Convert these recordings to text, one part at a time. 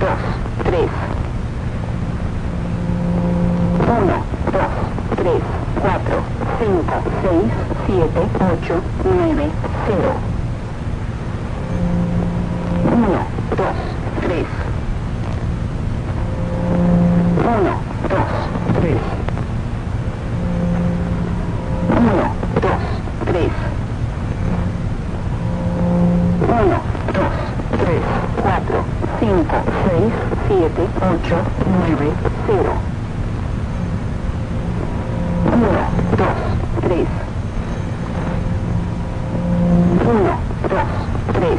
2, 3. 1, 2, 3, 4, 5, 6, 7, 8, 9, 0. 1, 2, 3. 1, 2, 3. 1, 2, 3. 1, 2, 3, 4, 5, 6, 7, 8, 9, 0. 1, 2, 3. 1, 2, 3.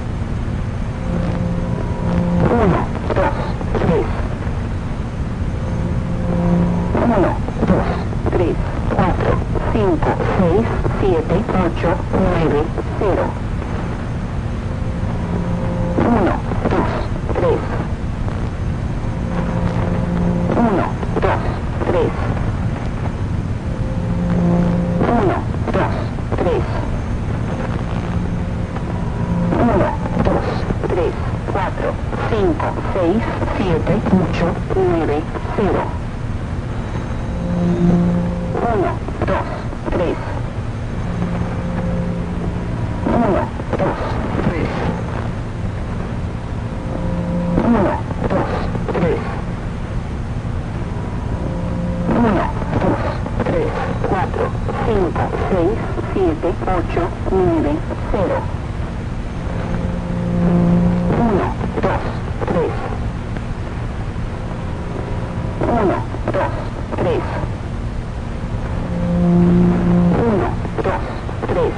1, 2, 3. 1, 2, 3, 4, 5, 6, 7, 8, 9, 0. 1, 2, 3. 1, 2, 3. 1, 2, 3. 1, 2, 3, 4, 5, 6, 7, 8, 9, 0. 1, 2, 3. 1, 2, 3. 1, 2, 3. 1, 2, 3, 4, 5, 6, 7, 8, 9, 0. 1, 2, 3. 1, 2, 3. 1, 2, 3.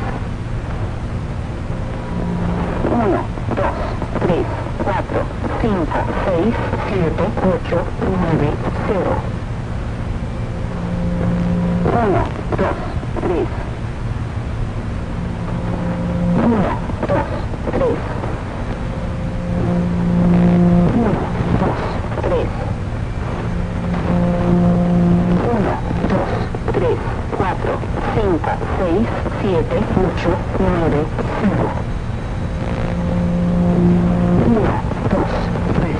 1, 2, 3, 4, 5, 6, 7, 8, 9, 0. 1, 2, 3. 1, 2, 3. 1, 2, 3. 1, 2, 3, 4, 5, 6, 7, 8, 9, 0. 1, 2, 3.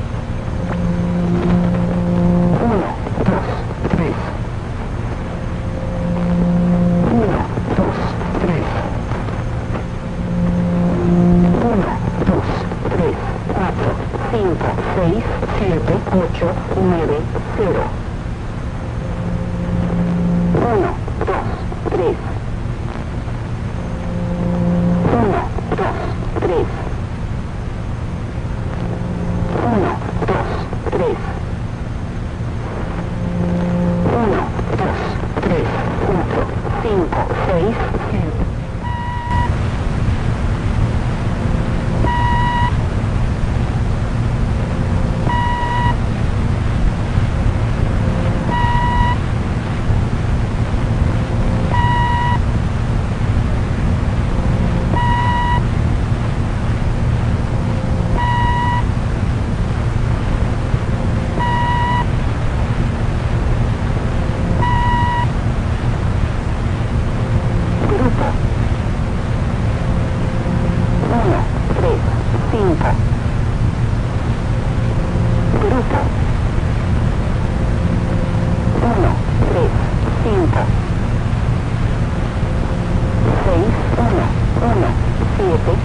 1, 2, 3. 1, 2, 3. 1, 2, 3, 4, 5, 6, 7, 8, 9, 0. 1, 2, 3. 1, 2, 3. 1, 2, 3. 1, 2, 3, 4, 5, 6, 7. Grupo 1, 3, 5. Grupo 1, 3, 5. 6, 1, 1, 7.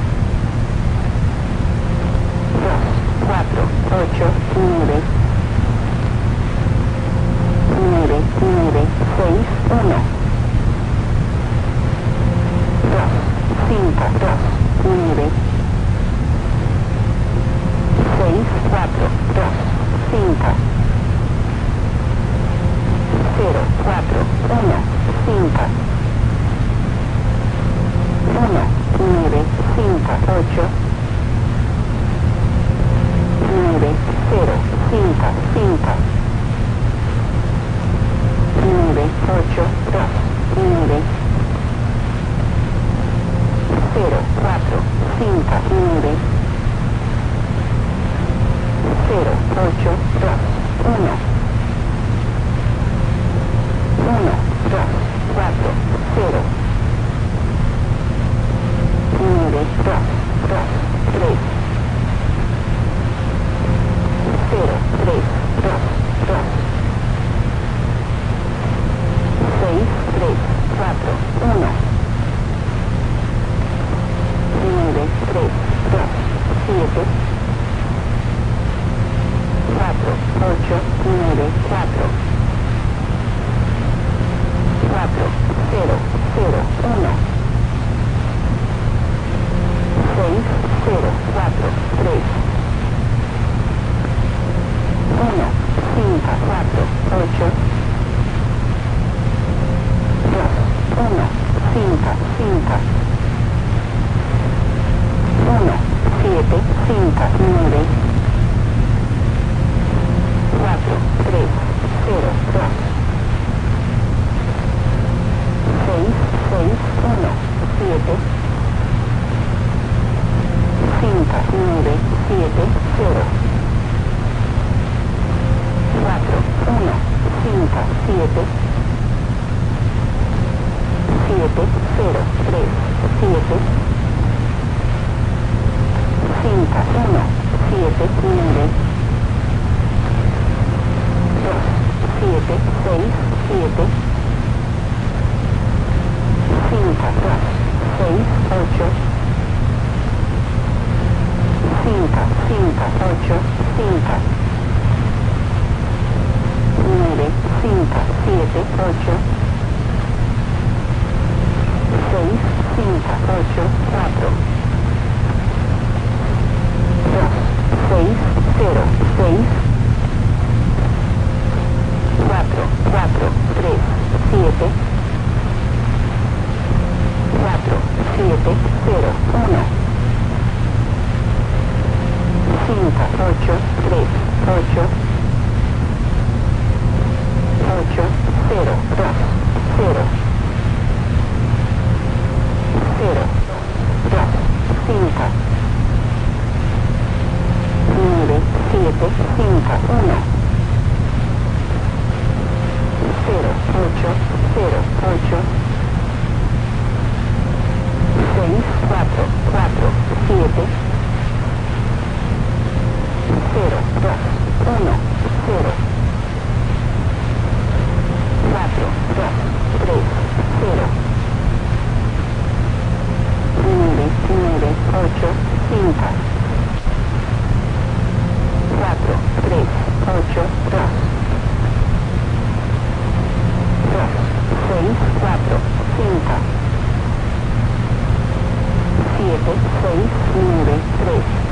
2, 4, 8, 9. 9, 9, 6, 1. 2, 5, 2, 9. 6, 4, 2, 5. 0, 4, 1, 5. 1, 9, 5, 8. 9, 0, 5, 5. 9, 8, 2, 9. 0, 4, 5, 9. 0, 8, 2, 1. 1, 2, 4, 0. 9, 2, 2, 3. 1, 4, 4, 0, 0, 1, 6, 0, 4, 3, 1, 5, 4, 8, 2, 1, 5, 5, 1, 7, 5, 9, 4, 3, 0, 2, 6, 6, 1, 7, 5, 9, 7, 0, 4, 1, 5, 7, 7, 0, 3, 7, 5, 1, 7, 9, 2, 7, 6, 7, 5, 2, 6, 8, 5, 5, 8, 5, 9, 5, 7, 8, 6, 5, 8, 4, 2, 6, 0, 6, 4, 4, 3, 7, 4, 7, 0, 1, 5, 8, 3, 8, 8, 0, 2, 0, 0, 2, 5, 9, 7, 5, 1, 0, 8, 0, 8, 6, 4, 4, 7, 0, 2, 1, 0, 4, 2, 3, 0, 9, 9, 8, 5, 4, 3, 8, 2, 2, 6, 4, 5, 7, 6, 9, 3,